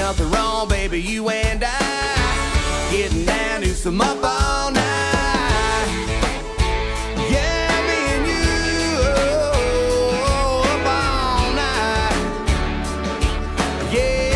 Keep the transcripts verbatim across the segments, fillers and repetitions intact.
nothing wrong, baby, you and I getting down to some up all night. Yeah, me and you, oh, up all night. Yeah.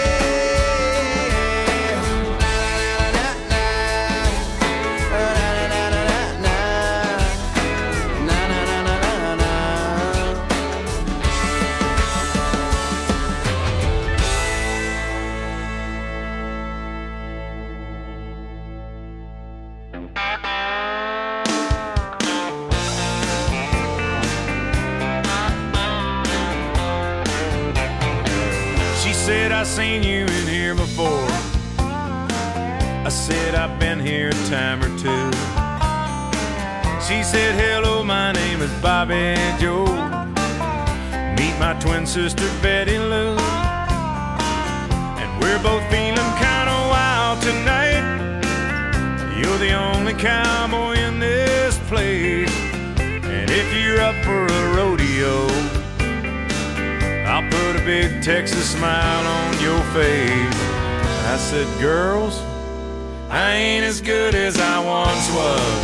Said I seen you in here before. I said I've been here a time or two. She said, hello, my name is Bobby Joe. Meet my twin sister Betty Lou. And we're both feeling kinda wild tonight. You're the only cowboy in this place. And if you're up for a rodeo, I'll put a big Texas smile on your face. I said, girls, I ain't as good as I once was.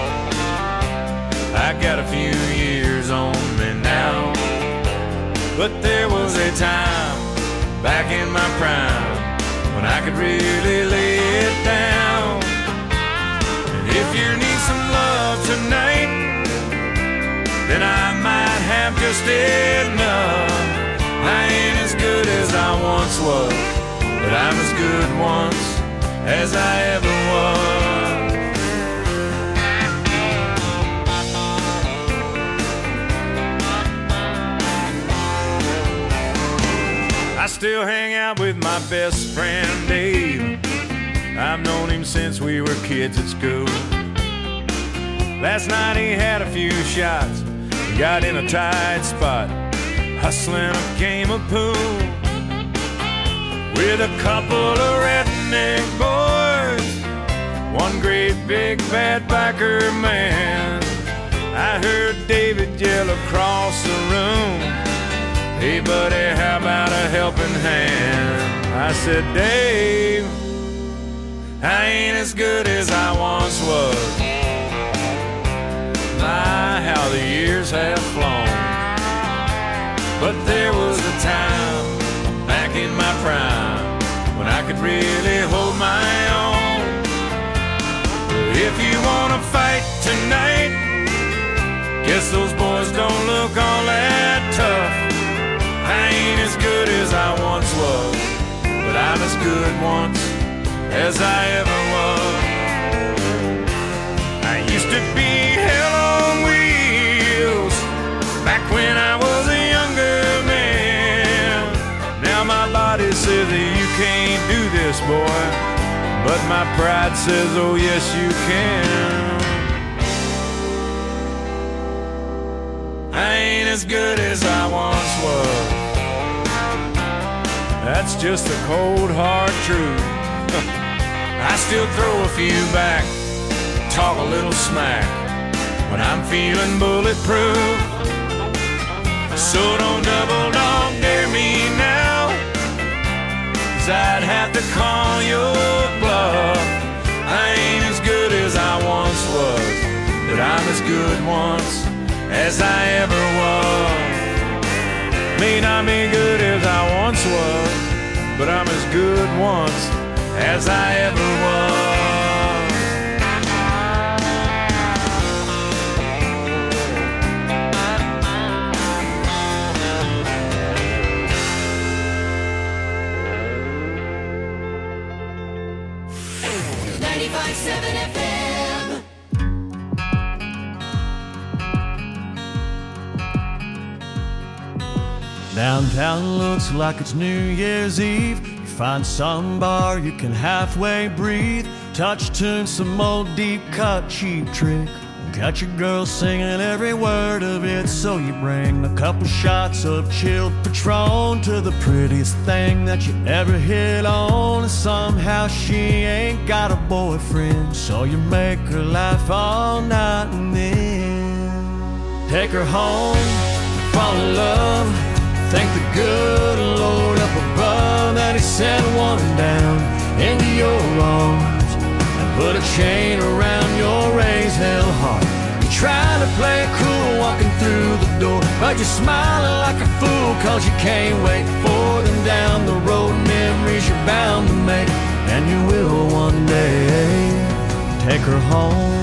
I got a few years on me now, but there was a time back in my prime when I could really lay it down. And if you need some love tonight, then I might have just enough. I ain't as good as I once was, but I'm as good once as I ever was. I still hang out with my best friend Dave. I've known him since we were kids at school. Last night he had a few shots, got in a tight spot, hustling a game of pool with a couple of redneck boys, one great big bad biker man. I heard David yell across the room, hey buddy, how about a helping hand? I said, Dave, I ain't as good as I once was. My, how the years have flown. But there was a time back in my prime when I could really hold my own. If you wanna fight tonight, guess those boys don't look all that tough. I ain't as good as I once was, but I'm as good once as I ever was. I used to be hell on wheels back when I was a younger man. Now my body says that you can't do this, boy, but my pride says, oh yes you can. I ain't as good as I once was. That's just the cold hard truth. I still throw a few back, talk a little smack when I'm feeling bulletproof. So don't double dog dare me now, 'cause I'd have to call your bluff. I ain't as good as I once was, but I'm as good once as I ever was. May not be good as I once was, but I'm as good once as I ever was. ninety-five point seven F M. Downtown looks like it's New Year's Eve. You find some bar you can halfway breathe. Touch tune, some old deep cut cheap trick. Got your girl singing every word of it. So you bring a couple shots of chilled Patron to the prettiest thing that you ever hit on. And somehow she ain't got a boyfriend, so you make her laugh all night and then take her home, fall in love. Thank the good Lord up above that he he sent one down into your arms and put a chain around your raised hell heart. You're trying to play it cool walking through the door, but you're smiling like a fool cause you can't wait for them down the road. Memories you're bound to make, and you will one day take her home.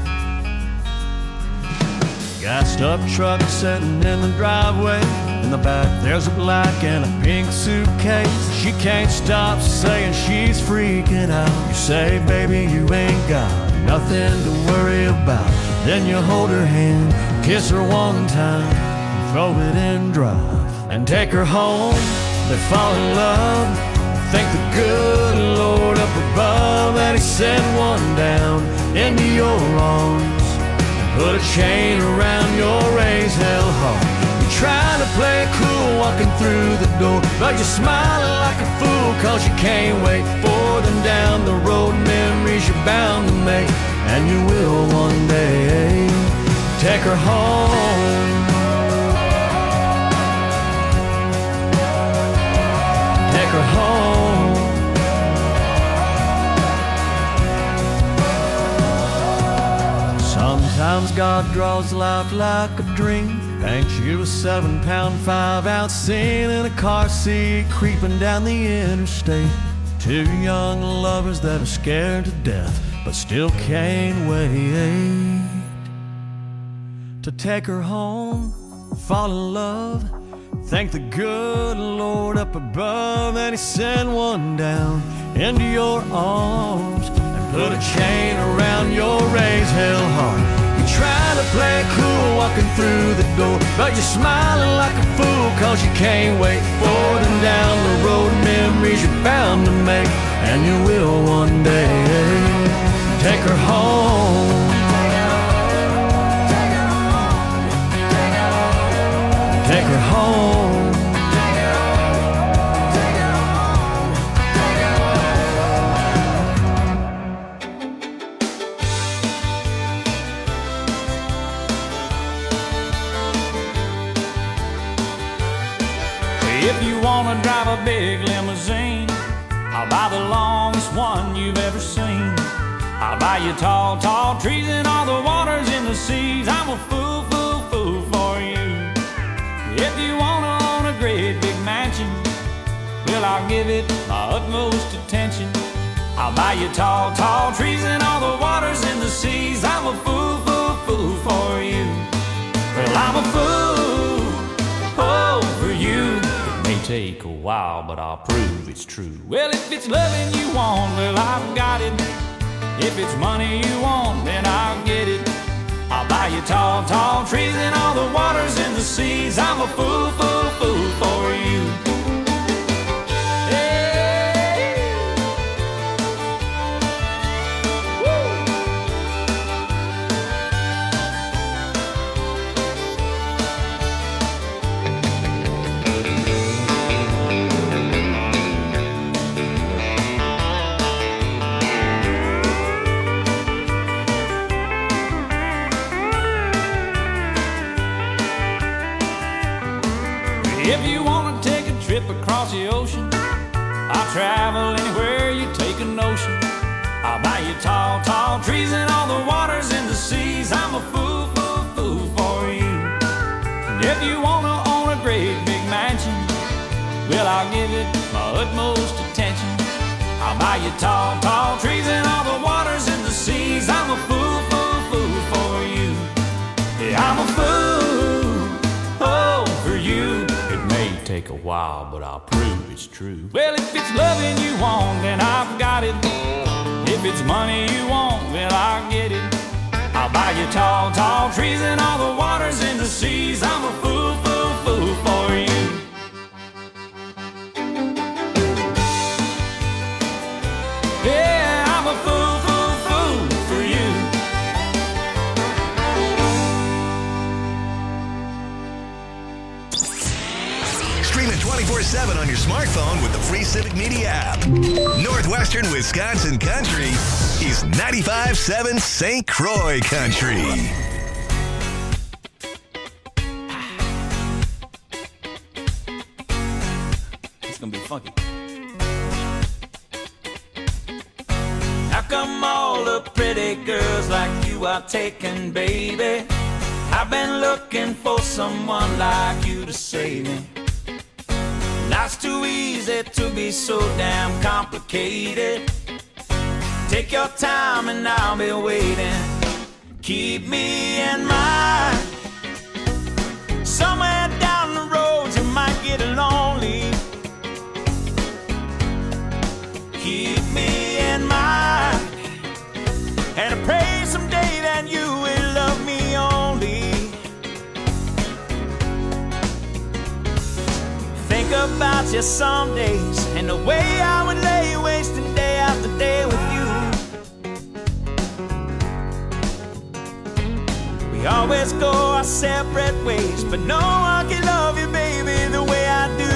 Gassed up truck sitting in the driveway. In the back there's a black and a pink suitcase. She can't stop saying she's freaking out. You say, baby, you ain't got nothing to worry about. Then you hold her hand, kiss her one time, throw it in drive, and take her home. They fall in love, thank the good Lord up above that he sent one down into your arms, put a chain around your raised hell heart. You're trying to play it cool walking through the door, but you're smiling like a fool cause you can't wait for them down the road. Memories you're bound to make, and you will one day take her home. Take her home. Sometimes God draws life like a dream, paints you a seven pound, five ounce scene in a car seat, creeping down the interstate. Two young lovers that are scared to death, but still can't wait to take her home, fall in love, thank the good Lord up above that he sent one down into your arms and put a chain around your raised hell heart. You're trying to play it cool walking through the door, but you're smiling like a fool cause you can't wait for them down the road. Memories you're bound to make, and you will one day take her home. Take her home. If you wanna drive a big limousine, I'll buy the longest one you've ever seen. I'll buy you tall, tall trees and all the waters in the seas. I'm a fool, fool, fool for you. If you wanna own a great big mansion, well, I'll give it my utmost attention. I'll buy you tall, tall trees and all the waters in the seas. I'm a fool, fool, fool for you. Well, I'm a fool, oh, for you. It may take a while, but I'll prove it's true. Well, if it's loving you want, well, I've got it. If it's money you want, then I'll get it. I'll buy you tall, tall trees and all the waters in the seas. I'm a fool, fool, fool for you. Hey. Woo. If you want to take a trip across the ocean, I'll travel anywhere you take a notion. I'll buy you tall, tall trees and all the waters in the seas. I'm a fool, fool, fool for you. And if you want to own a great big mansion, well, I'll give it my utmost attention. I'll buy you tall, tall trees and all the waters in the seas. I'm a fool, fool, fool for you. Yeah, I'm a fool, oh, for you. Take a while, but I'll prove it's true. Well, if it's loving you want, then I've got it. If it's money you want, well, I'll get it. I'll buy you tall, tall trees and all the waters in the seas. I'm a fool, fool, fool for you. Yeah, I'm a fool, fool, fool for you. Stream it twenty-four seven on your smartphone with the free Civic Media app. Northwestern Wisconsin Country is ninety-five point seven Saint Croix Country. It's gonna be funky. 'em all the pretty girls like you are taken, baby? I've been looking for someone like you to save me. Life's too easy to be so damn complicated. Take your time and I'll be waiting. Keep me in mind. Somewhere down the road you might get lonely. Keep me in mind. And I pray someday that you will love me only. Think about you some days and the way I would lay wasting day after day with you. We always go our separate ways, but no one can love you, baby, the way I do.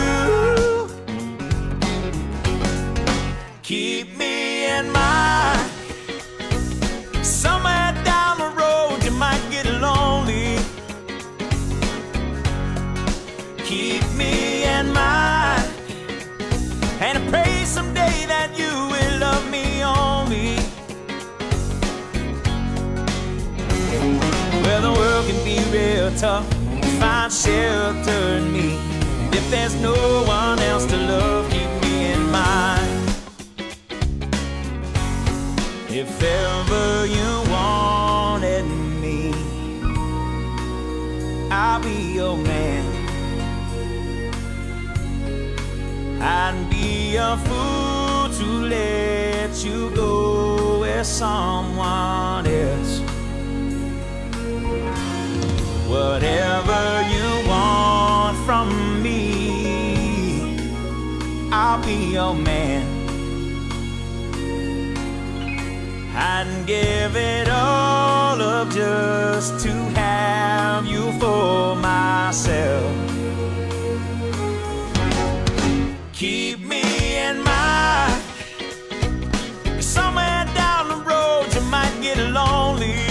Keep me in mind. Somewhere down the road you might get lonely. Keep me in mind. And I pray someday that you will love me only. Well, the world can be real tough. Find shelter in me. If there's no one else to love, keep me in mind. If ever you wanted me, I'll be your man. I'd be a fool to let you go with someone else. Whatever you want from me, I'll be your man. I'd give it all up just to have you for myself. Keep me in mind. Somewhere down the road you might get lonely.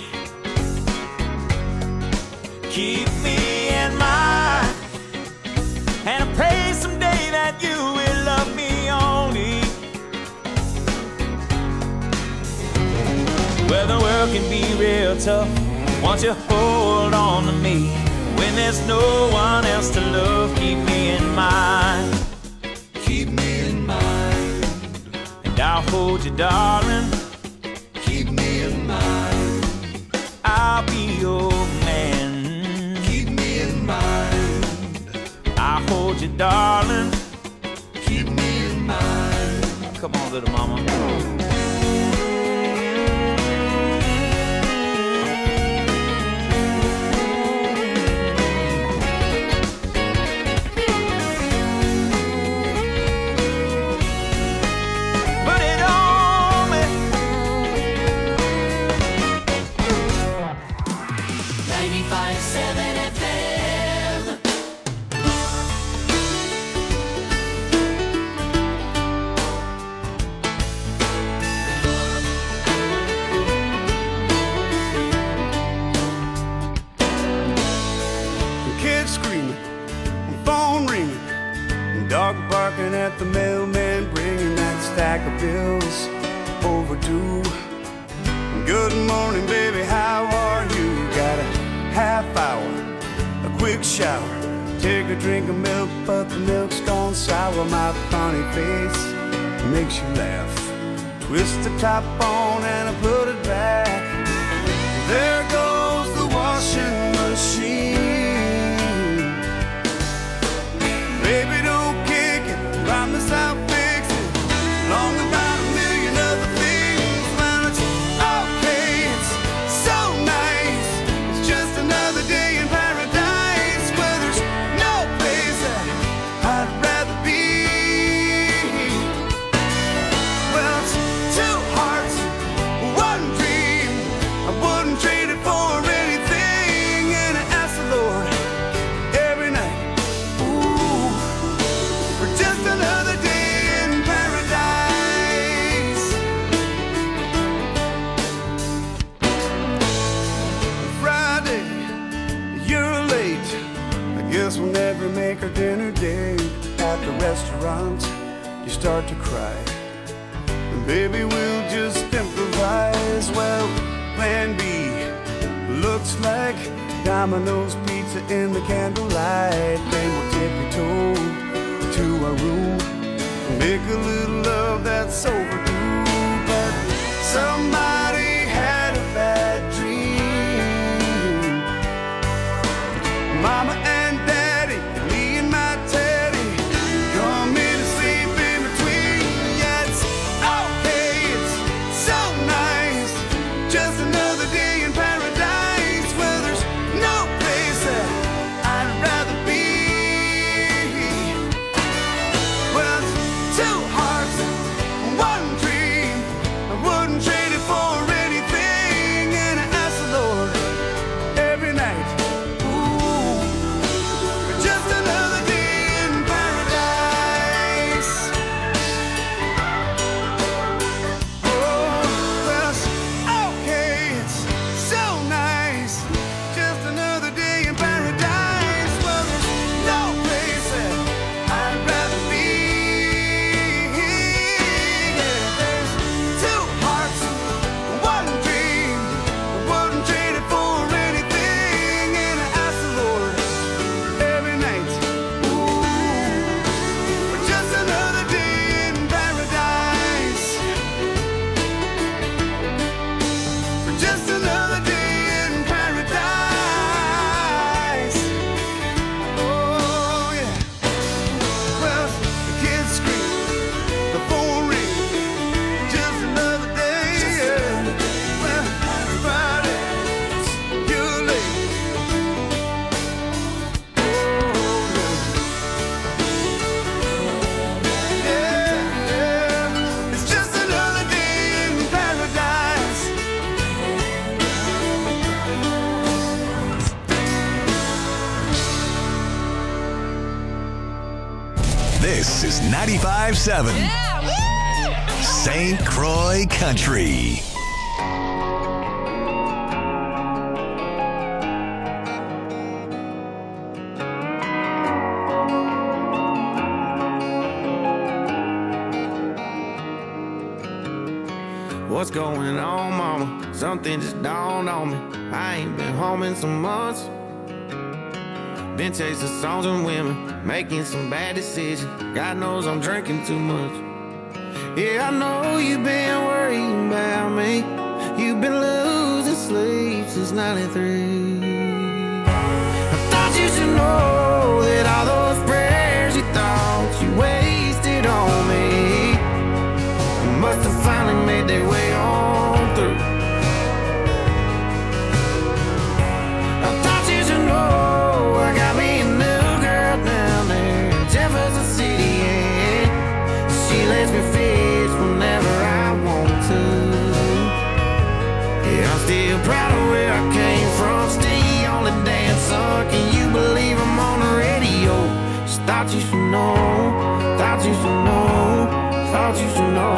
Keep me in mind. And I pray someday that you will love me only. Well, the world can be real tough. Won't you hold on to me? When there's no one else to love, keep me in mind. Keep me in mind. And I'll hold you, darling. Keep me in mind. I'll be your man. Keep me in mind. I'll hold you, darling. Keep me in mind. Come on, little mama. ninety-five seven F M. The kids screaming, the phone ringing, and dog barking at the mailman, bringing that stack of bills overdue. Good morning, baby, how are you? Got a half hour, a quick shower, take a drink of milk, but the milk's gone sour. My funny face makes you laugh. Twist the top on and I put it back. There goes the washing machine. Baby, don't kick it, promise I'll fix it. Long about a million other things, man, it's okay, it's so nice. It's just another day in paradise where there's no place that I'd rather be. Well, it's two hearts, one dream. I wouldn't trade it for anything. And I ask the Lord every night, ooh, for just another day in paradise. Friday, you're late. I guess we'll never make our dinner date. At the restaurant, you start to cry. And baby, we'll just empty fries. Well, plan B looks like Domino's pizza in the candlelight. Then we'll tippy-toe to our room, make a little love that's overdue. But somebody had a bad dream. Mama and Daddy, me and my Teddy, come in and sleep in between. Yeah, it's okay, it's so nice, just another day in paradise. Well, there's no place that I'd rather be. Well, it's two hearts, one dream, I wouldn't trade it for anything. And I ask the Lord every night, ooh, for just another day in paradise. Oh, well, it's okay, it's so nice, just another day in paradise. Well, there's no place that I'd rather be. Yeah, there's two hearts, one dream, I wouldn't trade it for anything. And I ask the Lord every night, ooh, for just another day in paradise. For just another day in paradise. Oh, yeah. Well, the kids scream, the phone rings, just another day. Yeah. Well, Friday, you're late. Oh, yeah. Yeah, yeah. It's just another day in paradise. This is ninety-five seven Saint Croix Country. What's going on, mama? Something just dawned on me. I ain't been home in some months. Been chasing songs and women, making some bad decisions. God knows I'm drinking too much. Yeah, I know you've been worrying about me. You've been losing sleep since ninety-three. I thought you should know that all those prayers you thought you wasted on me must have finally made their way on through. I thought you should know I got me a new girl down there in Jefferson City, and she lets me fish whenever I want to. Yeah, I'm still proud of where I came from. Stay on the dance song. Can you believe I'm on the radio? Just thought you should know, thought you should know, thought you should know.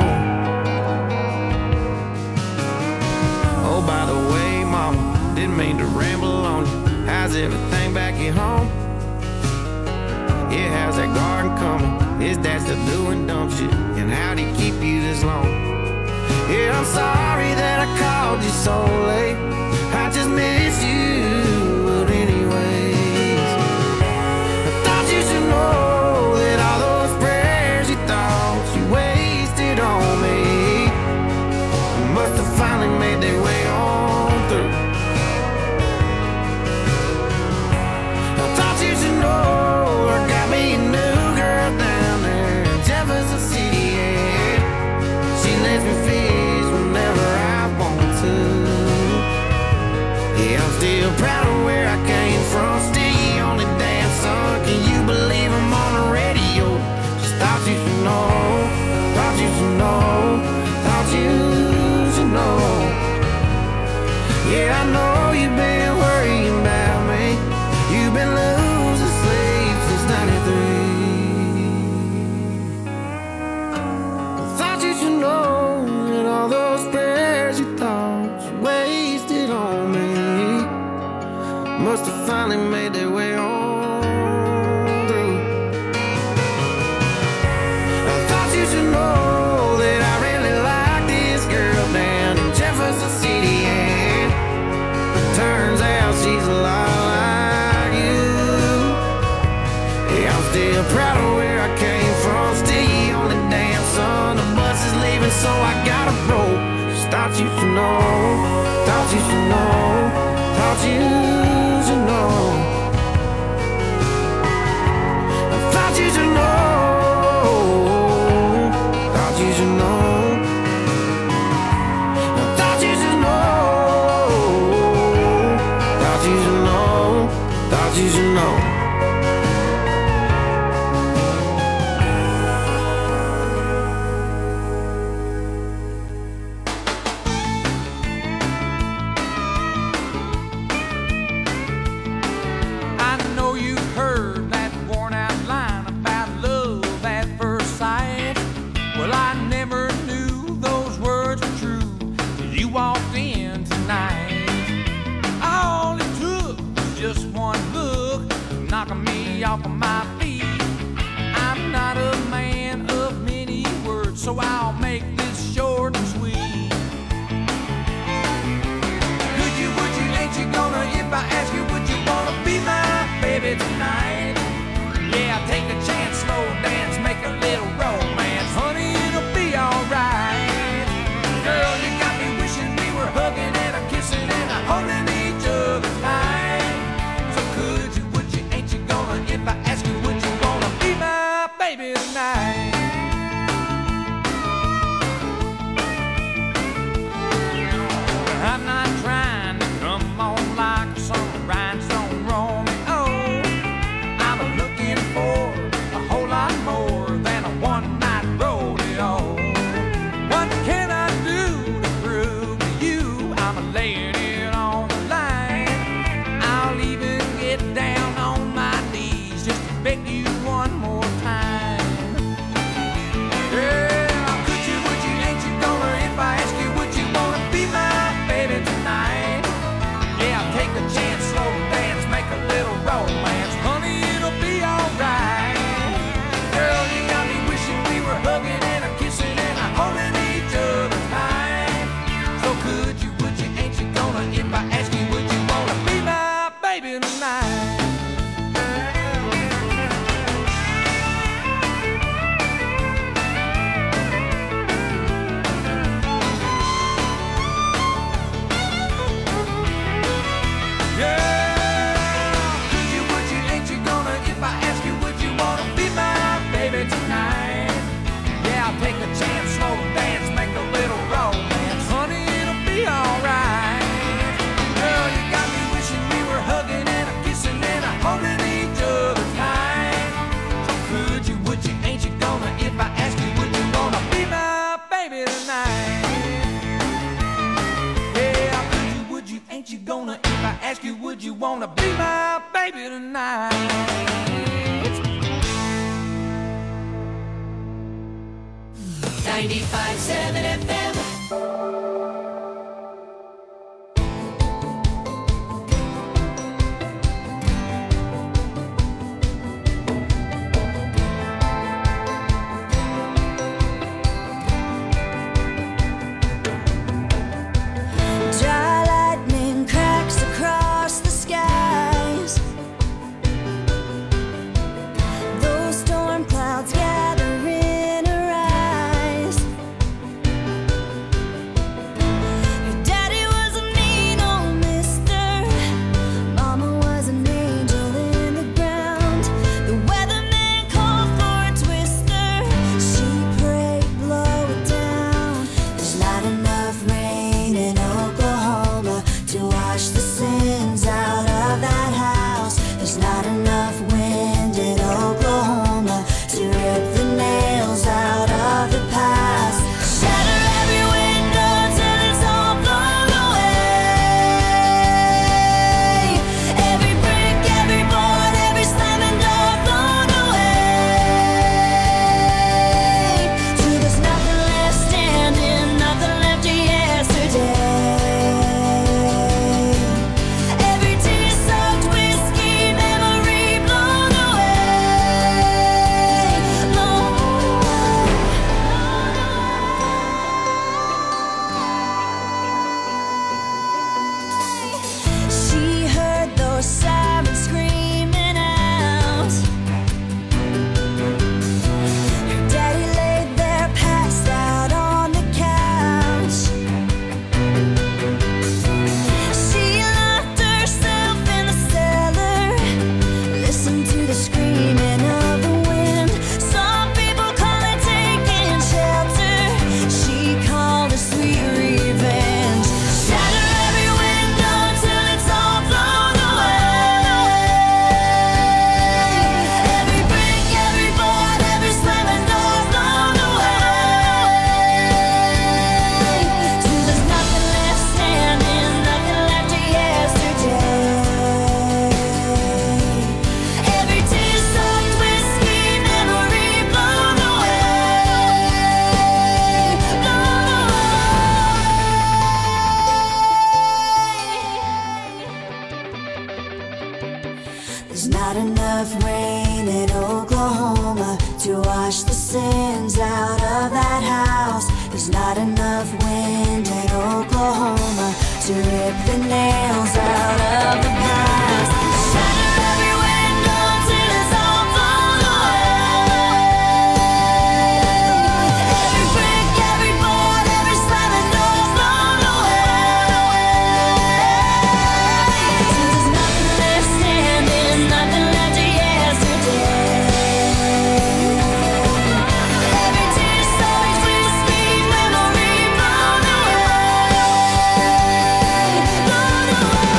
Oh, by the way, mama, didn't mean to ramble on you. How's everything back at home? Yeah, how's that garden coming? Is dad still doing dumb shit? And how'd he keep you this long? Yeah, I'm sorry that I called you so late. I just miss you, but anyways, I thought you should know that all those prayers you thought you wasted on me must have finally made their way on through. I thought you should know I got me a new girl down there in Jefferson City, and she lets me fish whenever I want to. so I gotta roll. Just thought you should know, thought you should know, thought you should know, thought you should know, thought you should know, thought you should know, thought you should know, thought you should know. Off of my feet. I'm not a man of many words, so I'll make this short and sweet. Could you, would you, ain't you gonna, if I ask you, would you wanna be my baby tonight? Yeah, take a chance, slow dance, make a little romance. Honey, it'll be alright. Girl, you got me wishing we were hugging and a kissing and a holding each other tight. So could you, would you, ain't you gonna, if I ask you, would you wanna be my baby tonight? I'm not trying to come on like some rhinestone Romeo. I'm looking for a whole lot more than a one-night rodeo. What can I do to prove to you I'm laying it on the line? I'll even get down on my knees just to beg you one more time. Yeah, could you, would you, ain't you gonna, if I ask you, would you wanna be my baby tonight? Yeah, take a chance, slow dance, make a little romance. Honey, it'll be alright. Girl, you got me wishing we were hugging and a kissing and a holding each other tight. So could you, would you, ain't you gonna, if I ask you, would you wanna be my baby tonight? Ask you, would you wanna be my baby tonight? ninety-five seven F M. Those storm clouds gather in her eyes. to rip the nails out of the past. Shatter every window till it's all blown away. Every brick, every board, every slamming door blown away. Since there's nothing left standing, nothing left to yesterday. Every tear so sweet, sweet memory blown away. Blown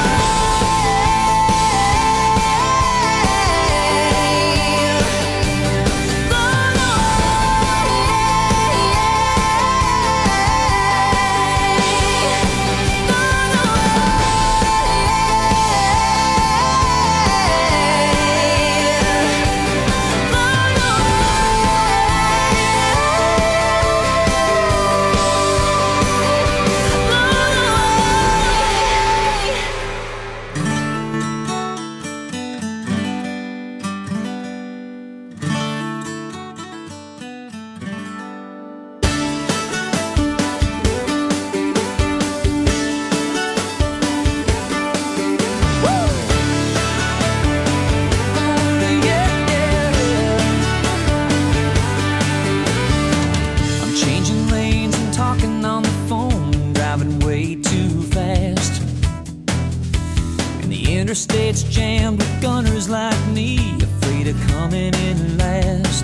I'm changing lanes and talking on the phone, driving way too fast. And the interstate's jammed with gunners like me, afraid of coming in last.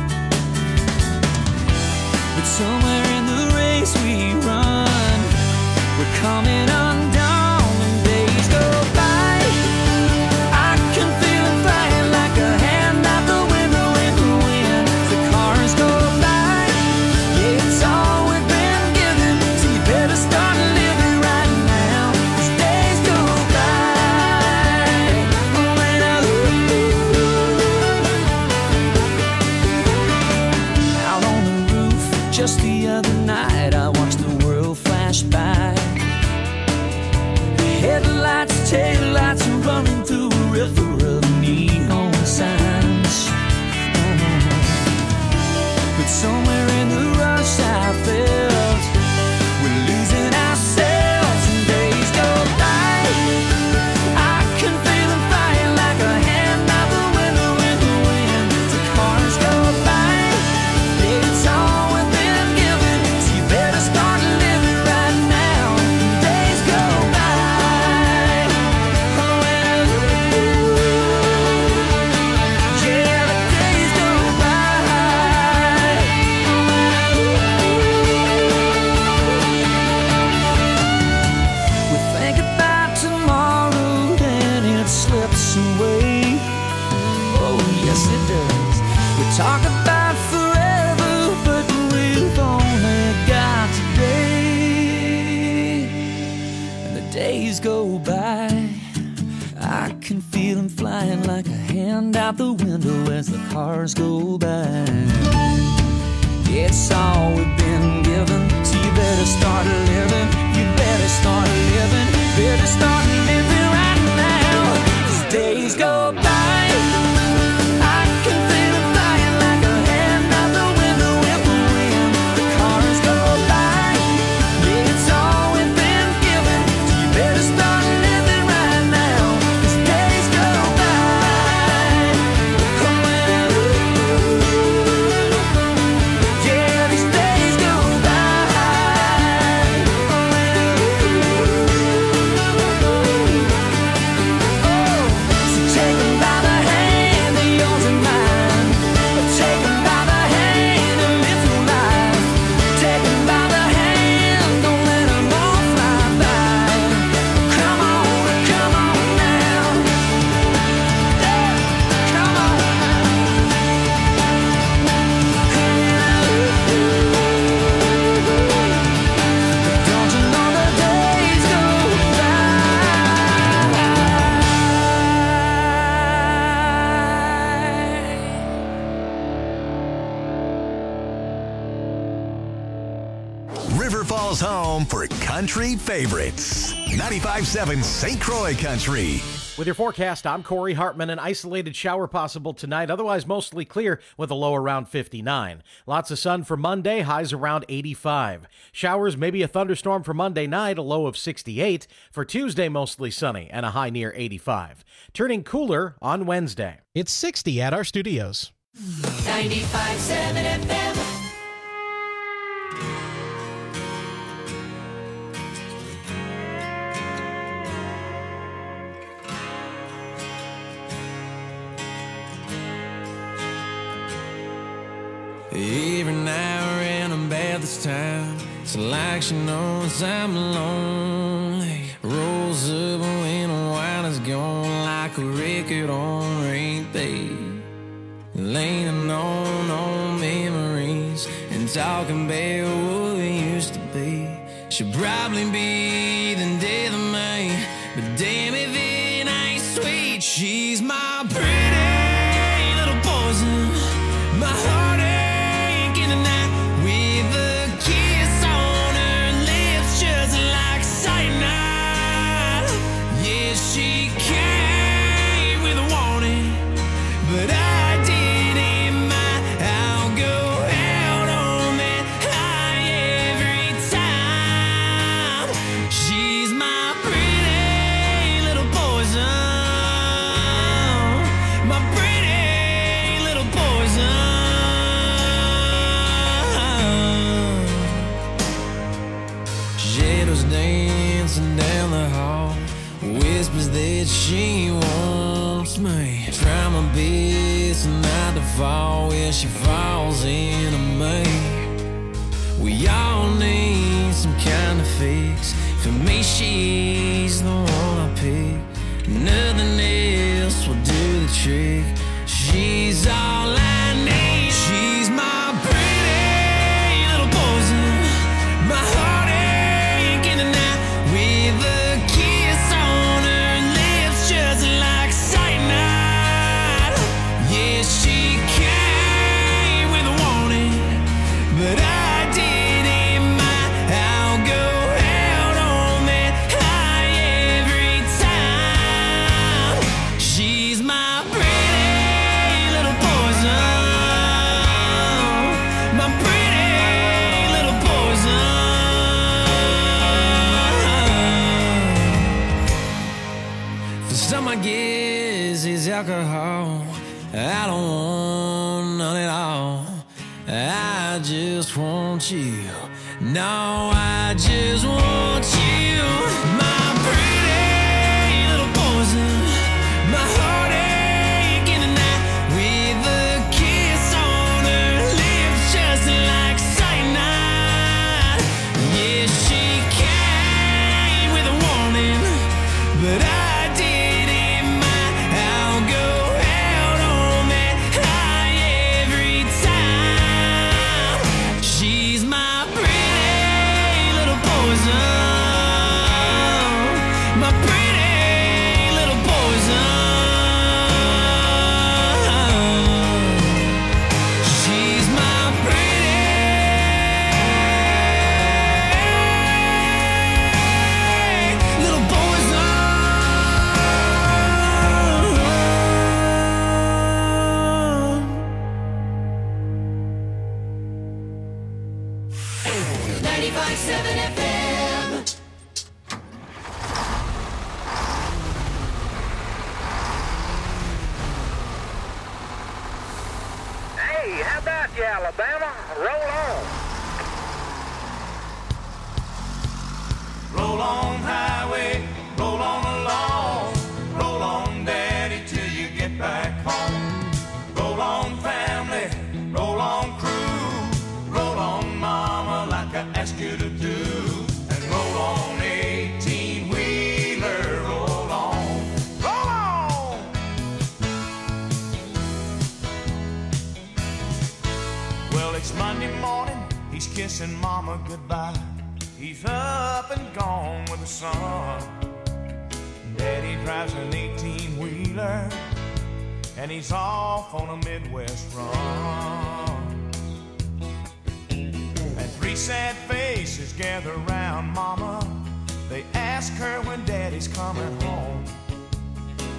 But somewhere in the race we run, we're coming undone and days go by. I can feel it flying like a hand out the window in the wind. The cars go by. Yeah, it's all we've been given, so you better start living right now. As days go by. When I out on the roof just the other night, I watched the world flash by. Headlights, taillights are running through a river of neon signs. But somewhere in the rush I felt we're losing ourselves and days go by. I can feel them flying like a hand out the window in the wind. The cars go by. It's all we've been given, so you better start living right now. Days go by. Yeah, the days go by. We think about tomorrow, then it slips away. Oh, yes, it does. We talk about forever, but we've only got today. And the days go by. I can feel them flying like a hand out the window as the cars go by. It's all we've been given, so you better start living. You better start living. Better start living right now. 'Cause days go by. I can feel them flying like a hand out the window in the wind. The cars go by. Yeah, it's all we've been given, so you better start living right now. 'Cause days go by. Yeah, these days go by. Oh, so take 'em by the hand, they're yours and mine. Take 'em by the hand and live your life. Take 'em by the hand, don't let 'em all fly by. Come on, come on now. Yeah, come on. Don't you know the days go by? River Falls home for country favorites. ninety-five point seven Saint Croix Country. With your forecast, I'm Corey Hartman. An isolated shower possible tonight, otherwise mostly clear with a low around fifty-nine. Lots of sun for Monday, highs around eighty-five. Showers, maybe a thunderstorm for Monday night, a low of sixty-eight. For Tuesday, mostly sunny and a high near eighty-five. Turning cooler on Wednesday. It's sixty at our studios. ninety-five point seven F M. Every now and I'm bad this time. It's like she knows I'm lonely. Rolls up when the wine is gone like a record on repeat. Leaning on old memories and talking about what we used to be. She'll probably be the death of me, but damn if it ain't sweet. She's my pretty little poison, my heartache in the night, with a kiss on her lips just like cyanide. Yeah, she came with a warning, but I didn't mind. I'll go out on that high every time. She's my pretty little poison, my pretty little poison. Shadows dancing down the hall, whispers that she wants me. Try my best not to fall where she falls into me. We all need some kind of fix. For me, she's the one I pick. Nothing else will do the trick. She's all I need. She's my pretty little poison, my heartache in the night, with a kiss on her lips just like cyanide. Yeah, she came with a warning, but I didn't mind. I'll go out on that high every time. She's my pretty little poison, my pretty little poison. For some, I guess it's alcohol. I don't want none at all. I just want you. No, I just want you. My pretty little poison, my heartache in the night, with a kiss on her lips just like cyanide. Yeah, she came with a warning, but I didn't mind. I'll go out on that high every time. She's my pretty little poison, my pretty little poison. She's my pretty little poison. ninety-five point seven F M. Hey, how about you, Alabama? Roll on. Roll on, highway, roll on along. Roll on, daddy, till you get back home. Roll on, family, roll on, crew. Roll on, mama, like I asked you to do. And roll on, eighteen-wheeler, roll on. Roll on! Well, it's Monday morning, he's kissing mama goodbye. He's up and gone with the sun. Daddy drives an eighteen-wheeler, and he's off on a Midwest run. And three sad faces gather round mama. They ask her when daddy's coming home.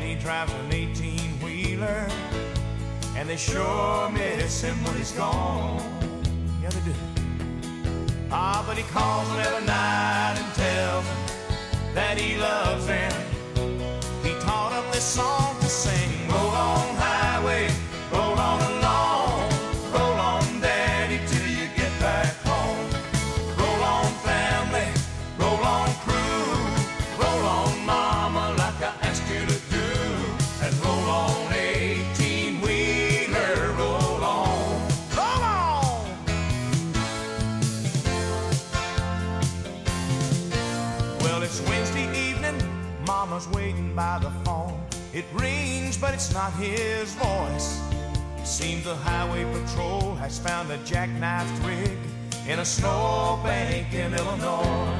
Danny drives an eighteen-wheeler, and they sure miss him when he's gone. Yeah, they do. Ah, but he calls them every night and tells them that he loves them. He taught them this song to sing. Roll on, highway, roll on along. Roll on, Daddy, till you get back home. Roll on, family, roll on, crew. Roll on, mama, like I asked you to do. And roll on, eighteen-wheeler, roll on. Roll on! Well, it's Wednesday evening, Mama's waiting by the phone. It rings, but it's not his voice. Seems the highway patrol has found a jackknifed rig in a snowbank in Illinois.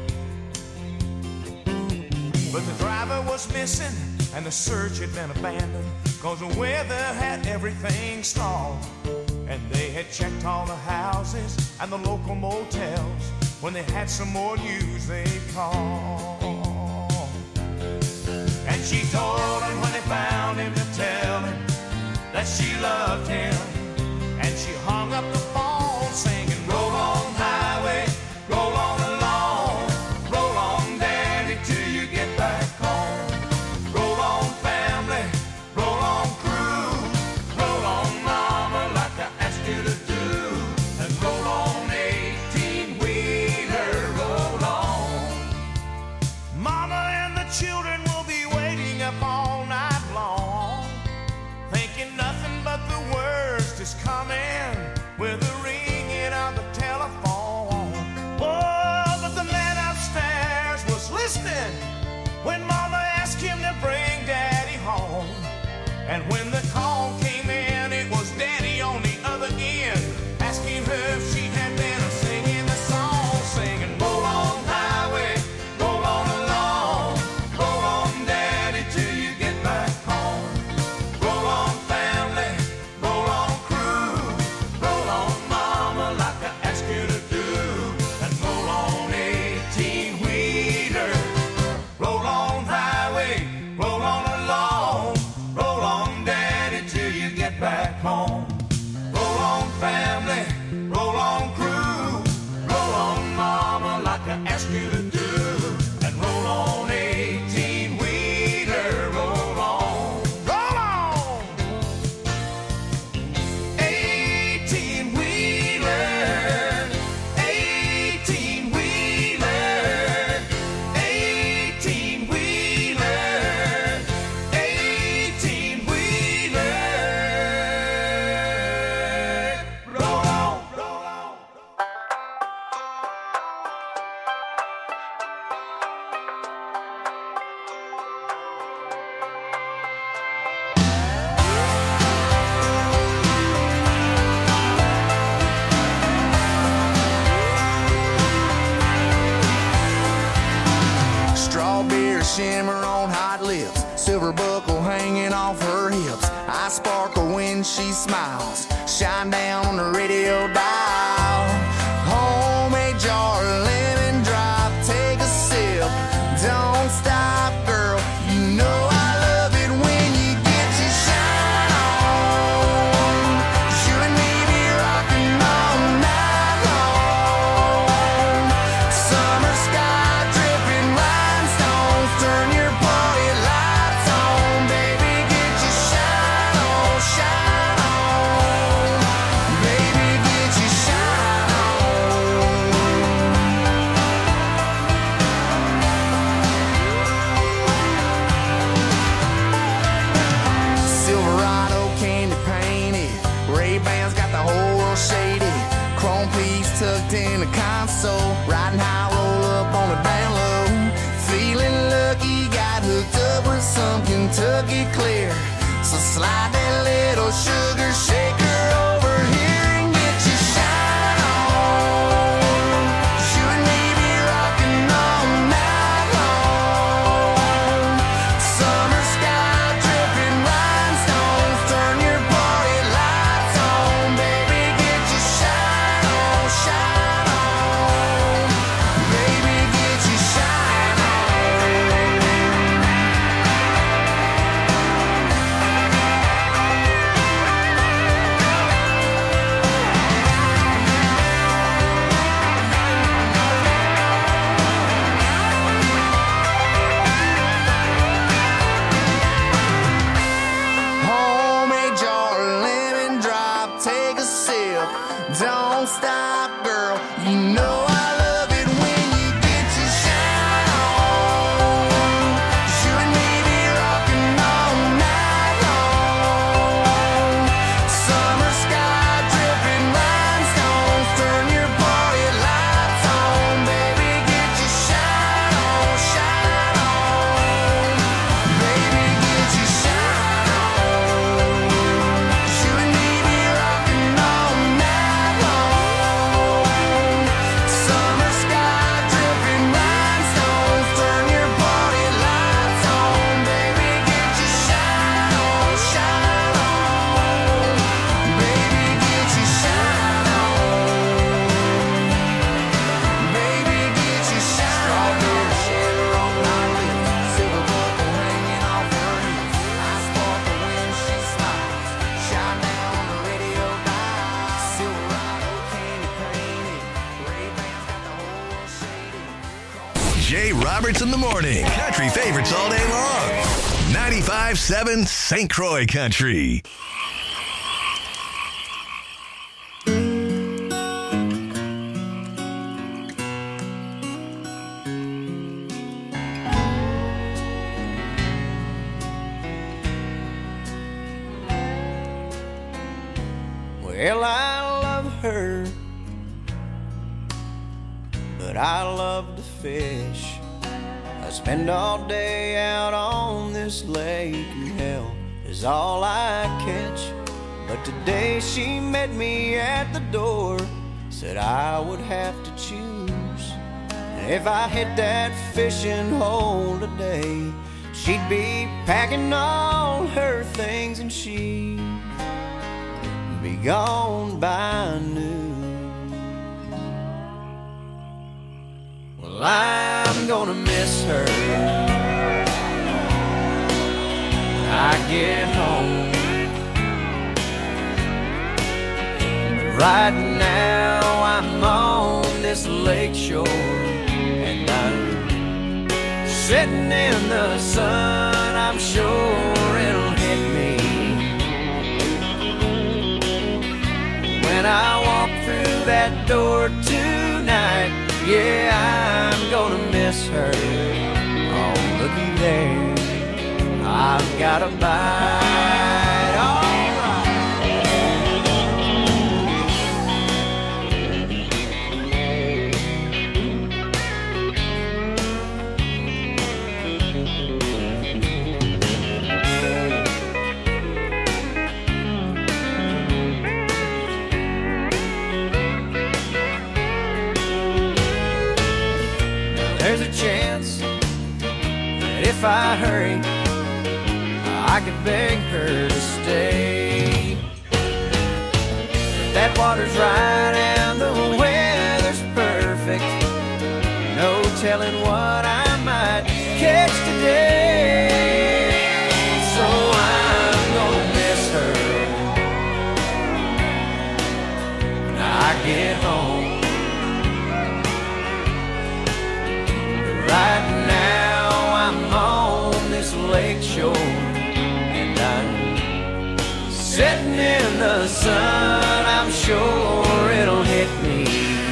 But the driver was missing and the search had been abandoned, cause the weather had everything stalled. And they had checked all the houses and the local motels. When they had some more news they'd call. And she told him when they found him to tell him that she loved him. And she hung up the phone singing, roll on, highway, roll on along. Roll on, Daddy, till you get back home. Roll on, family, roll on, crew. Roll on, mama, like I asked you to do. And roll on, eighteen-wheeler, roll on. Mama and the children will be waiting up all night long, thinking nothing but the worst is coming with the ringing of the telephone. Oh, but the man upstairs was listening when Mama asked him to bring Daddy home. And when the call came in, it was Daddy on the other end, asking her if she had been singing the song, singing, roll on, highway, roll on along. Roll on, Daddy, till you get back home. Roll on, family, roll on, crew. Roll on, mama, like I asked you to do. And roll on, eighteen-wheeler. Roll on, highway, roll on along. Roll on, Daddy, till you get back home. Roll on, family, roll on, crew. Roll on, mama, like I asked you to do. And roll on, eighteen-wheeler, roll on. Roll on! eighteen-wheeler, eighteen-wheeler, eighteen-wheeler, eighteen-wheeler. Roll on, roll on. Strawberry shimmer on hot lips, silver buckle hanging off her hips. I sparkle when she smiles, shine down on the radio dial. Homemade jar of lemon drop, take a sip, don't stop, girl. You know I love it when you get your shine on. You and me be rocking all night long. Summer sky dripping rhinestones, turn your party lights on, baby, get your shine on, shine on, baby, get your shine on. Silverado candy painted, Ray-Bans got the whole world shaded, chrome piece tucked in the console, riding high, roll up on the down low, feeling lucky, got hooked up with some Kentucky clear, so slide that little sugar shaker over here and get your shine on. You and me be rocking all night long. Summer sky dripping rhinestones, turn your party lights on, baby, get your shine on, shine on, baby, get your shine on. girl. You know I love it when you get your shine on. 'Cause you and me be rocking all night long. Summer sky dripping rhinestones, turn your party lights on. Baby, get your shine on, shine on. Baby, get your shine on. 'Cause you and me be rocking all night long. Summer sky dripping rhinestones, turn your party lights on. Baby, get your shine on, shine on. Baby, get your shine on. Baby, get your shine on. Strawberry sugar on my lips, silver buckle hanging off her hips. I sparkle when she smiles, shine down on the radio dial. Silverado candy painted, Ray-Bans got the whole world shaded. Jay Roberts in the morning. Country favorites all day long. ninety-five point seven Saint Croix Country. Well, I love her, but I love to fish. I spend all day out on this lake, and hell is all I catch. But today she met me at the door, said I would have to choose. And if I hit that fishing hole today, she'd be packing all her things and she'd be gone by noon. Well, I'm gonna miss her when I get home. Right now I'm on this lake shore, and I'm sitting in the sun. I'm sure it'll hit me when I walk through that door tonight. Yeah, I'm gonna miss her. Oh, looky there, I've got a bite. All there's a chance that if I hurry, I could beg her to stay. But that water's right and the weather's perfect. No telling what I might catch today. So I'm gonna miss her when I get home. Right now I'm on this lake shore, and I'm sitting in the sun. I'm sure it'll hit me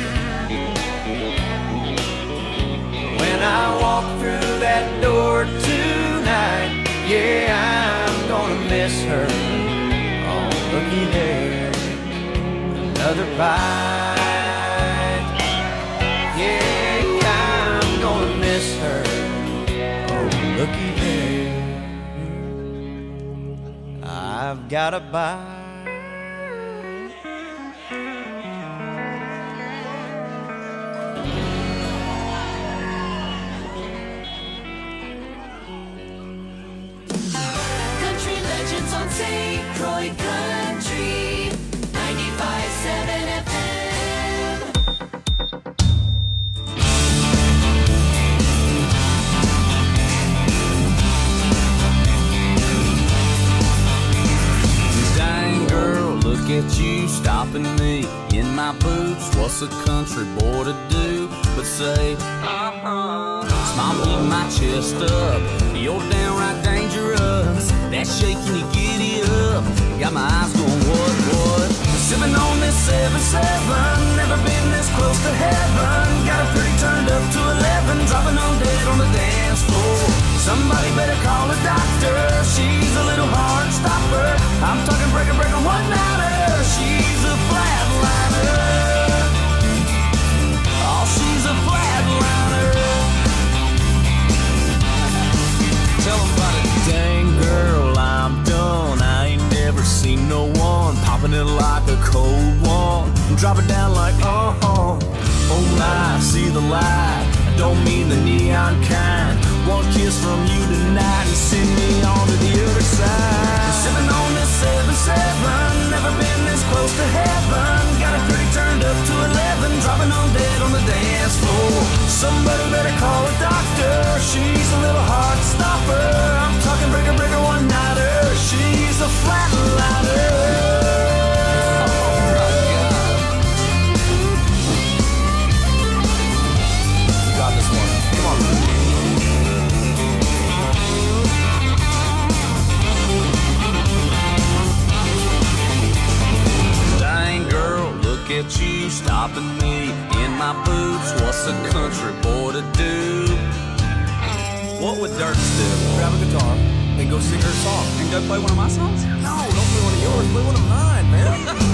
when I walk through that door tonight. Yeah, I'm gonna miss her. Oh, looky there, another bite. Yeah, I'm gonna miss her. Oh, looky there, I've got a bite. Country legends on Saint Croix Country, ninety-five point seven F M. Look at you stopping me in my boots. What's a country boy to do but say, uh-huh? Smile, beat my chest up. You're downright dangerous. That shaking you giddy up. Got my eyes going, what, what? Sipping on this seven seven, never been this close to heaven. Got her pretty turned up to eleven, dropping on dead on the dance floor. Somebody better call a doctor, she's a little hard stopper. I'm talking breaker, breaker, one-nighter, she's a flatliner. Oh, she's a flatliner. Tell them about it. Dang girl, I'm done. I ain't never seen no one popping it like a cold one. Drop it down like, uh huh. Oh my, see the light. I don't mean the neon kind. One kiss from you tonight and send me on to the other side. Sipping on this seven seven, never been this close to heaven. Got it pretty turned up to eleven, dropping on dead on the dance floor. Somebody better call a doctor, she's a little hard stopper. I'm talking breaker, breaker, one-nighter, she's a flatliner. At you stopping me in my boots. What's a country boy to do? What would Dirks do? Grab a guitar and go sing her song. And go play one of my songs? No, don't play one of yours. Play one of mine, man.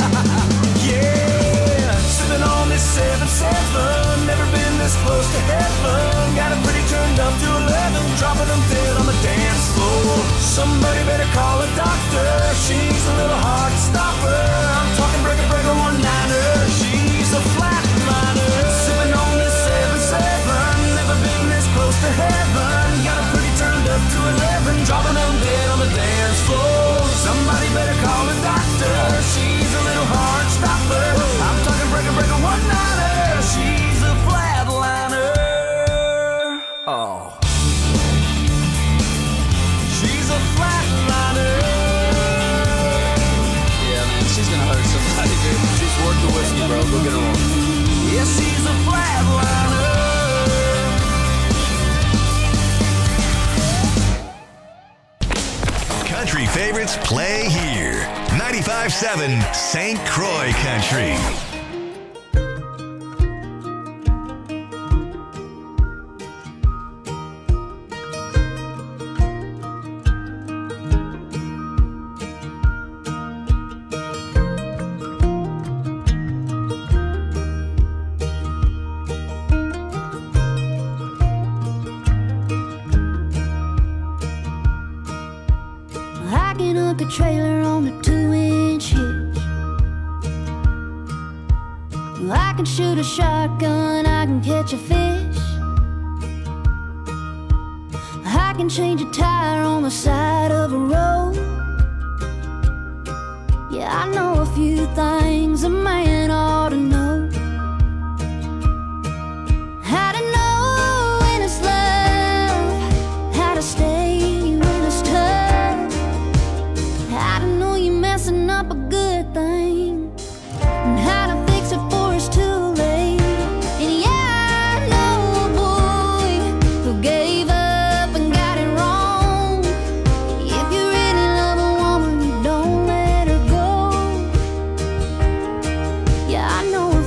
Yeah, sipping on this seven seven, never been this close to heaven. Got it pretty turned up to eleven, dropping them dead on the dance floor. Somebody better call a doctor, she's a little hard stopper. I'm talking breaker, breaker, one-nighter, she's a flatliner. Sipping on this seven seven, never been this close to heaven. Got it pretty turned up to eleven, dropping them dead on the dance floor. Somebody better call a doctor, she's a little hard stopper. I'm talking breaker, breaker, one-nighter, she's a flatliner. Oh, she's a flatliner. Yeah, man, she's gonna hurt somebody, dude. She's worth the whiskey, bro. Go get her on. Yeah, she's a flatliner. Country favorites play here. ninety-five point seven Saint Croix Country. I can hook a trailer on a two-inch hitch. I can shoot a shotgun, I can catch a fish. I can change a tire on the side of a road. Yeah, I know a few things a man ought to know. How to know when it's love, how to stay when it's tough, how to know you're messing up a good thing, and how to fix it before it's too late. And yeah, I know a boy who gave up and got it wrong. If you really love a woman, you don't let her go. Yeah, I know a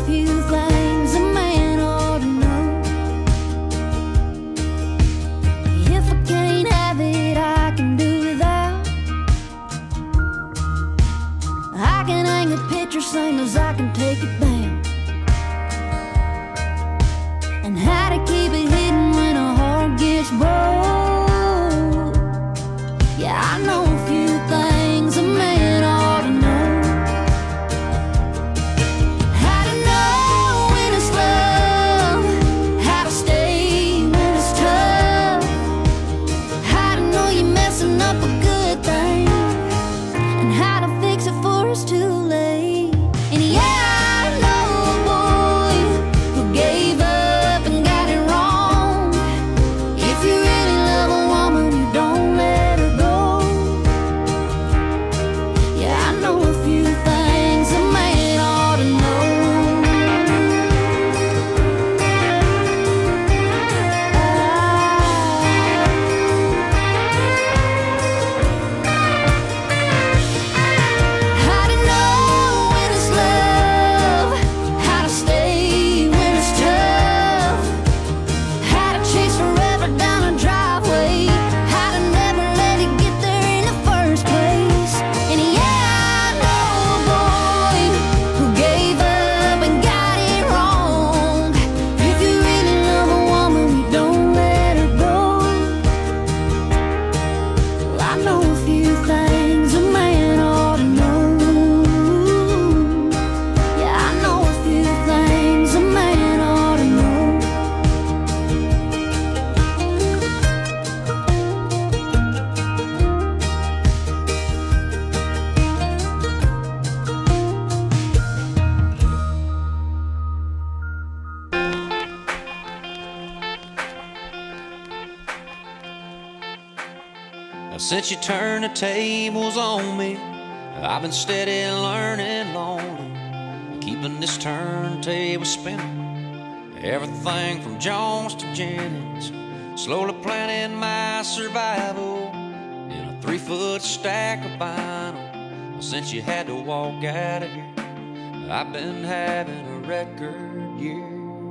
Since you turned the tables on me, I've been steady learning lonely, keeping this turntable spinning. Everything from Jones to Jennings, slowly planning my survival in a three-foot stack of vinyl. Since you had to walk out of here, I've been having a record year.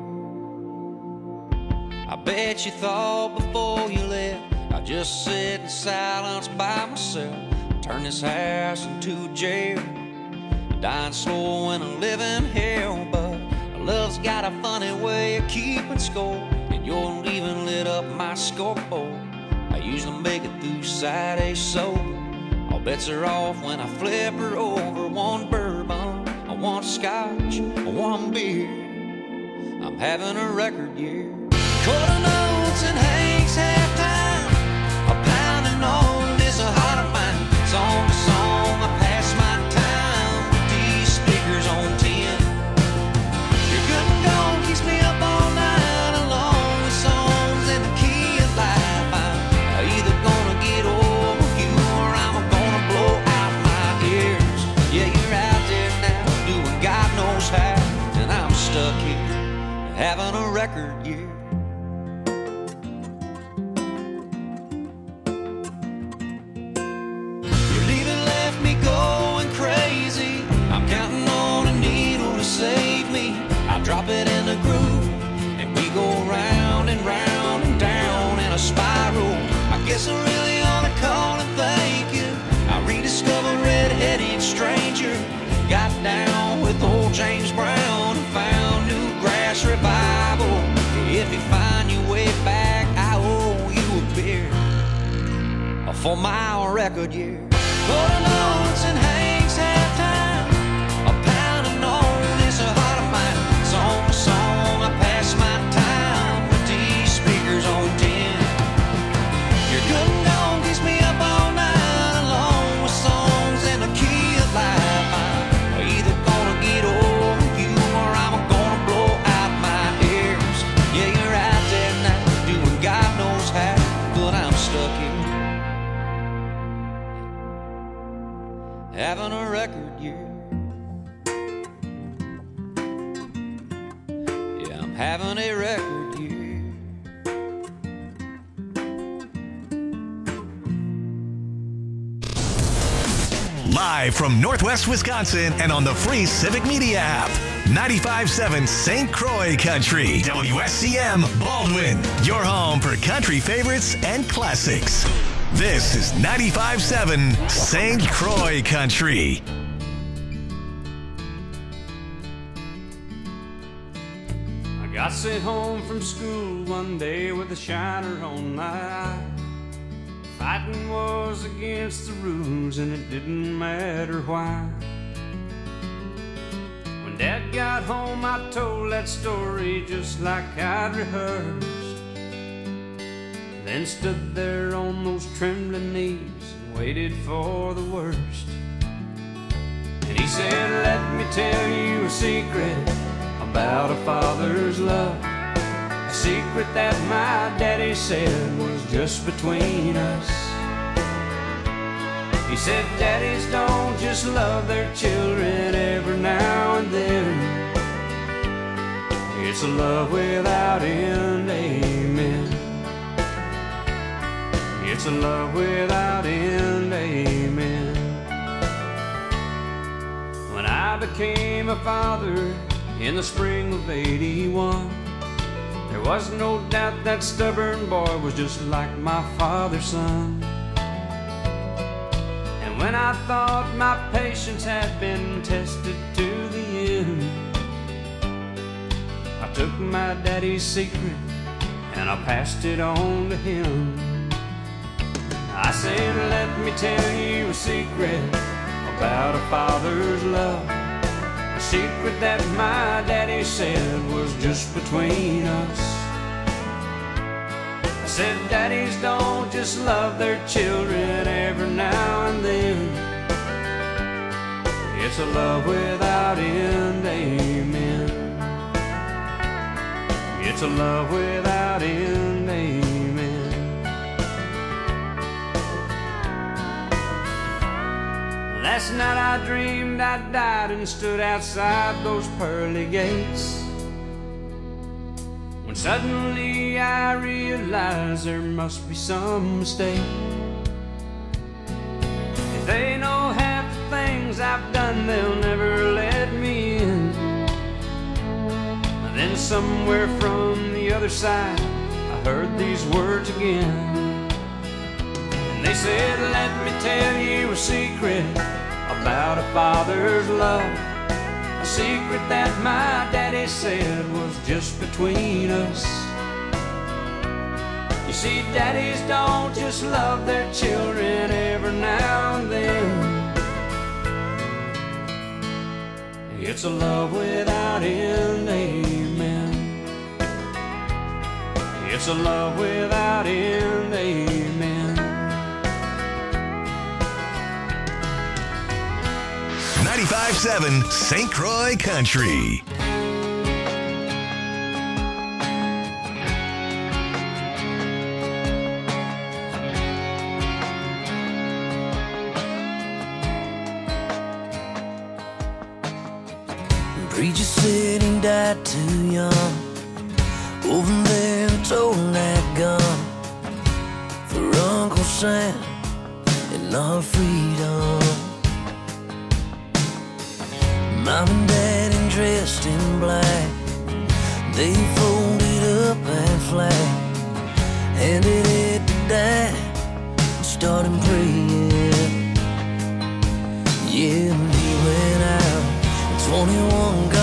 I bet you thought before you left I'd just sit in silence by myself, turn this house into jail, dying slow in a living hell. But love's got a funny way of keeping score, and you're leaving lit up my scoreboard. I usually make it through Saturday sober. All bets are off when I flip her over. One bourbon, one scotch, one beer. I'm having a record year. Quarter notes and Hank's halftime, a pounding on this heart of mine. Song to song, I pass my time with these speakers on ten. Your good and gone keeps me up all night, along with songs in the key of life. I'm either gonna get over you or I'm gonna blow out my ears. Yeah, you're out there now, doing God knows how, and I'm stuck here having a record year. Save me, I drop it in the groove, and we go round and round and down in a spiral. I guess I really ought to call and thank you. I rediscovered Red-Headed Stranger, got down with old James Brown, and found new grass revival. If you find your way back, I owe you a beer for my record year. Quarter notes and Hank's halftime, song to song, I pass my time with these speakers on ten. Your good and gone keeps me up all night, along with songs in the key of life. I'm either gonna get over you or I'm gonna blow out my ears. Yeah, you're out there now, doing God knows how, but I'm stuck here having a record year. Having a record year. Live from Northwest Wisconsin and on the free Civic Media app. ninety-five point seven Saint Croix Country. W S C M Baldwin. Your home for country favorites and classics. This is ninety-five point seven Saint Croix Country. I sent home from school one day with a shiner on my eye. Fighting was against the rules and it didn't matter why. When Dad got home I told that story just like I'd rehearsed. Then stood there on those trembling knees and waited for the worst. And he said, let me tell you a secret about a father's love, a secret that my daddy said was just between us. He said daddies don't just love their children every now and then. It's a love without end, amen. It's a love without end, amen. When I became a father in the spring of eighty-one, there was no doubt that stubborn boy was just like my father's son. And when I thought my patience had been tested to the end, I took my daddy's secret and I passed it on to him. I said, let me tell you a secret about a father's love, a secret that my daddy said was just between us. I said daddies don't just love their children every now and then. It's a love without end, amen. It's a love without end, amen. Last night I dreamed I died and stood outside those pearly gates, when suddenly I realized there must be some mistake. If they know half the things I've done, they'll never let me in. Then somewhere from the other side I heard these words again. They said, let me tell you a secret about a father's love, a secret that my daddy said was just between us. You see, daddies don't just love their children every now and then. It's a love without end, amen. It's a love without end, amen. ninety-five point seven Saint Croix Country. The preacher said he died too young. Over there toting that gun for Uncle Sam and our freedom. Mom and Daddy dressed in black, they folded up that flag, handed it to Dad and started praying. Yeah, when he went out, twenty-one